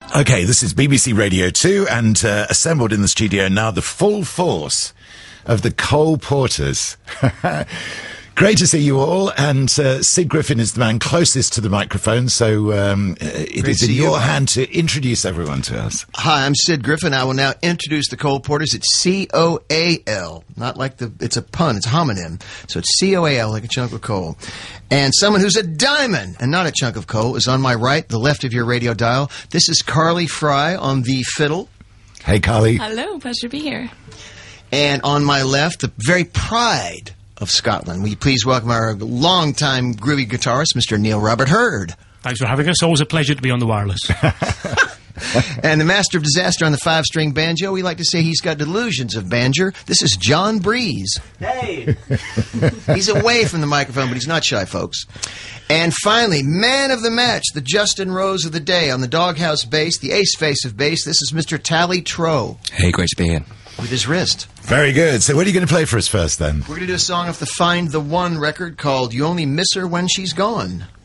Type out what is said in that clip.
Okay, this is BBC Radio 2, and assembled in the studio now, the full force of the Cole Porters. Great to see you all, and Sid Griffin is the man closest to the microphone, so it is in your hand to introduce everyone to us. Hi, I'm Sid Griffin. I will now introduce the Cole Porters. It's C-O-A-L, not like it's a pun, it's a homonym. So it's C-O-A-L, like a chunk of coal. And someone who's a diamond and not a chunk of coal is on my right, the left of your radio dial. This is Carly Fry on the fiddle. Hey, Carly. Hello, pleasure to be here. And on my left, the very pride of Scotland. Will you please welcome our longtime groovy guitarist, Mr. Neil Robert Hurd. Thanks for having us. Always a pleasure to be on the wireless. And the master of disaster on the 5-string banjo. We like to say he's got delusions of banjo. This is John Breeze. Hey! He's away from the microphone, but he's not shy, folks. And finally, man of the match, the Justin Rose of the day on the doghouse bass, the ace face of bass. This is Mr. Tally Tro. Hey, great to be here. With his wrist. Very good. So what are you going to play for us first, then? We're going to do a song off the Find the One record called You Only Miss Her When She's Gone.